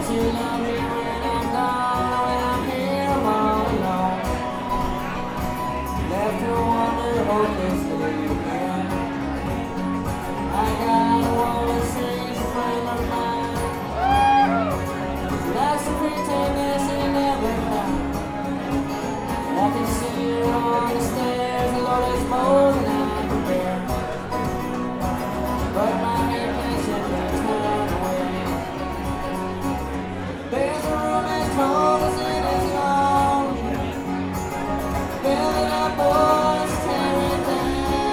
you love me when I'm gone, when I'm here all alone. Left to wander hopelessly again. I got a woman, she's a friend of mine. She likes to pretend that she never found. I can see her on the stairs, and Lord, it's more than I can bear. But my head can't simply turn away. There's a room as cold as it is long. Build it up, boys, tear it down.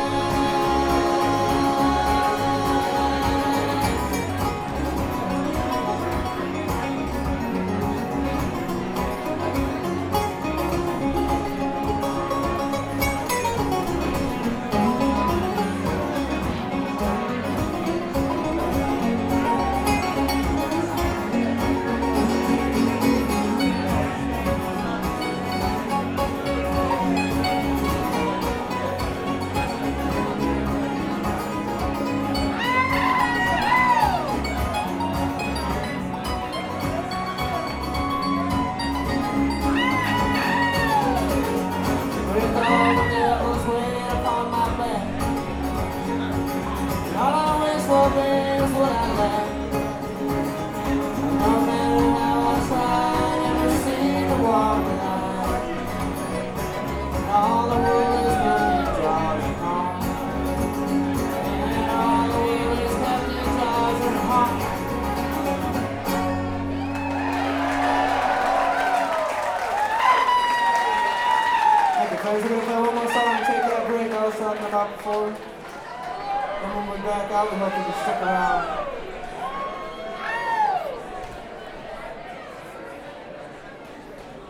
With all the devils weighing upon my back, all I wish for is what I lack. No matter how I try, I never seem to walk the line. All the world is kept in jars of home, and all the world is kept in jars of home. We're gonna play one more song and take that break I was talking about before. And when we're back out, we hope you can stick around.